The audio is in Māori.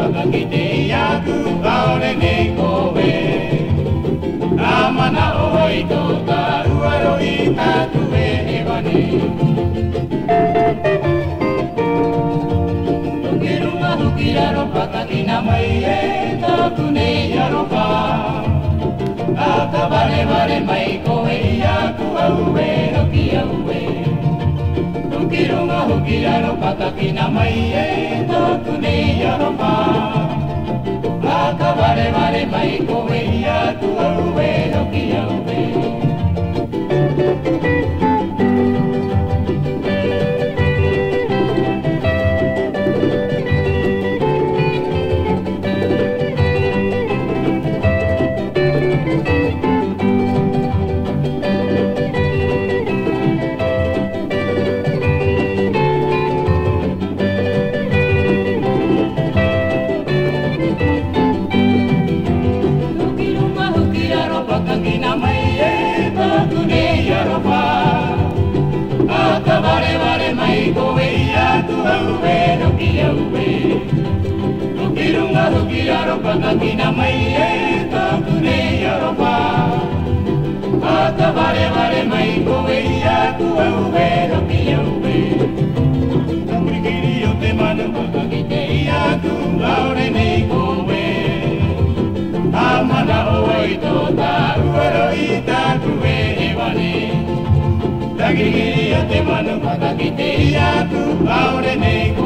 pakakite iaku aore nei koe. Amana oi tota uaro I tatu e wane. Tukirunga hukiraro pakakina mai e taku nei aropa. Aka vare vare mai koe iaku aue roki aue. Tukirunga hukiraro pakakina mai e taku nei aropa. Aka vare vare mai koe iaku aue roki aue. Pakakina mai e taku nei aropa. Aka vare vare mai koe iaku aue roki aue. Tukirunga hukiraro pakakina mai e taku nei aropa. Aka vare vare mai koe iaku aue roki aue. Tamurikiri o te manu pakakite iaku aure nei koe. Amana oi tota uaro I taku e wane. Takirikiri o te manu pakakite iaku aure nei koe.